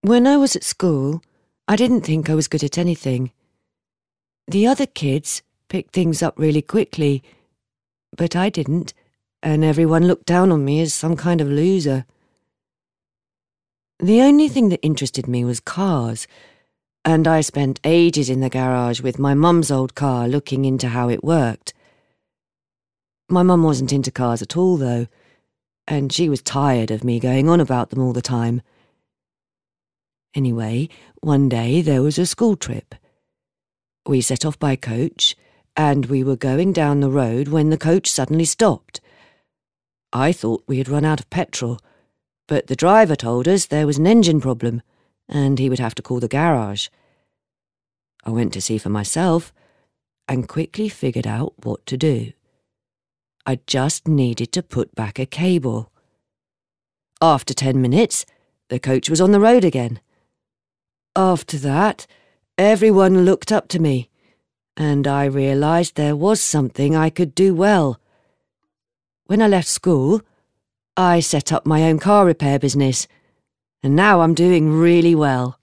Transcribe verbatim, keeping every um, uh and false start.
When I was at school, I didn't think I was good at anything. The other kids picked things up really quickly, but I didn't, and everyone looked down on me as some kind of loser. The only thing that interested me was cars, and I spent ages in the garage with my mum's old car looking into how it worked. My mum wasn't into cars at all, though, and she was tired of me going on about them all the time. Anyway, one day there was a school trip. We set off by coach, and we were going down the road when the coach suddenly stopped. I thought we had run out of petrol, but the driver told us there was an engine problem, and he would have to call the garage. I went to see for myself, and quickly figured out what to do. I just needed to put back a cable. After ten minutes, the coach was on the road again. After that, everyone looked up to me, and I realised there was something I could do well. When I left school, I set up my own car repair business, and now I'm doing really well.